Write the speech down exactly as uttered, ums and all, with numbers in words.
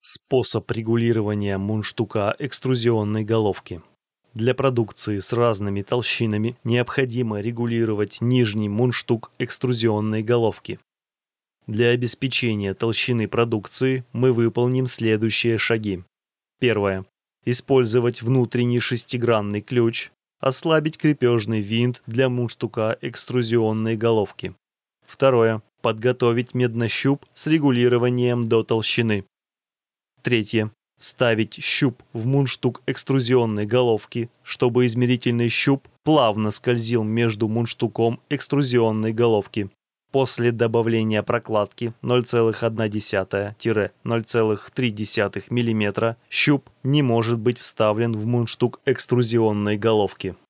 Способ регулирования мундштука экструзионной головки. Для продукции с разными толщинами необходимо регулировать нижний мундштук экструзионной головки. Для обеспечения толщины продукции мы выполним следующие шаги. Первое. Использовать внутренний шестигранный ключ, ослабить крепежный винт для мундштука экструзионной головки. Второе. Подготовить меднощуп с регулированием до толщины. Третье. Ставить щуп в мундштук экструзионной головки, чтобы измерительный щуп плавно скользил между мундштуком экструзионной головки. После добавления прокладки ноль целых одна десятая — ноль целых три десятых миллиметра щуп не может быть вставлен в мундштук экструзионной головки.